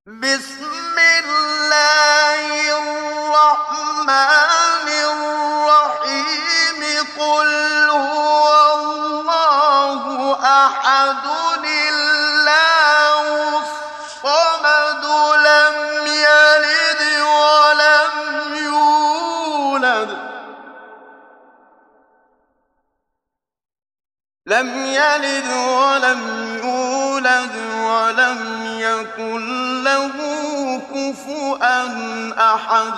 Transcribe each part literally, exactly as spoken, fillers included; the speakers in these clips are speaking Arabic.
بسم الله الرحمن الرحيم قل هو الله أحد الله الصمد لم يلد ولم يولد لم يلد ولم يولد ولم يكن له كفؤا أحد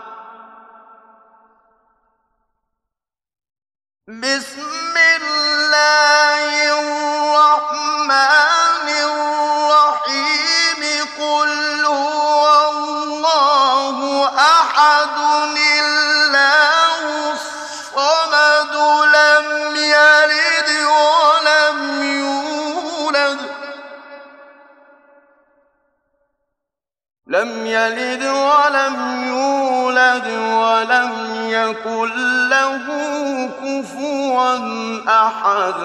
بسم الله الرحمن الرحيم قل هو الله أحد الله الصمد لم يلد ولم يولد لم يلد ولم يولد ولم يكن له كفوا أحد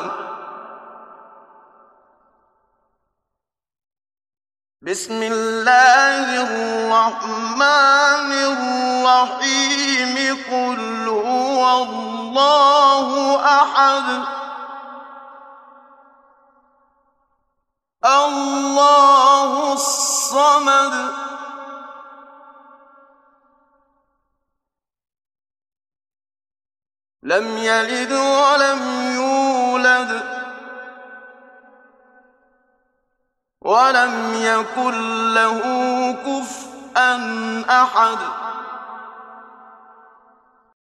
بسم الله الرحمن الرحيم قل هو الله أحد الله الصمد لم يلد ولم يولد ولم يكن له كفؤا أحد